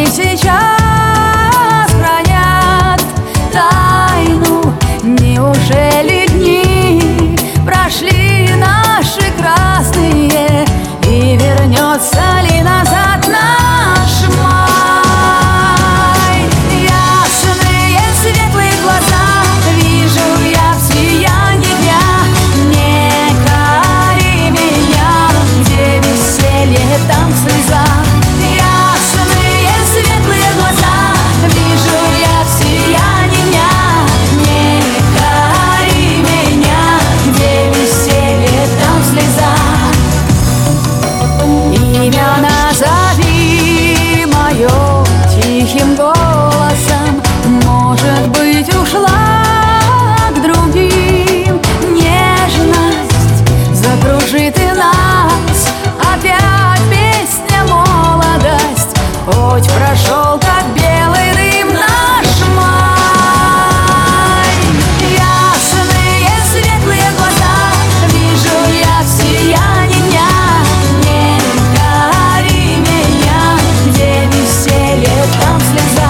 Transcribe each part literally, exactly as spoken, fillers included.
они сейчас хранят тайну. Неужели дни прошли наши красные, и вернется ли назад наш май? Ясные светлые глаза вижу я в сиянии дня. Не кори меня, где веселье, там слеза. Ясные светлые глаза вижу я в сиянии дня. Не кори меня, где веселье, там слеза. Имя назови мое тихим голосом, может быть, ушла к другим. Нежность закружит и нас, опять песня молодость. Путь прошел, как белый дым, наш май. Ясные светлые глаза вижу я в сиянии дня. Не кори меня, где веселье, там слеза.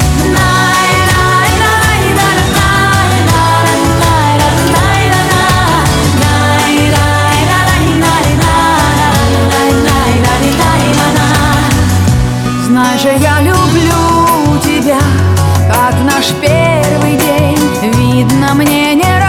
Знай же, я люблю тебя, как наш первый день. Видно, мне не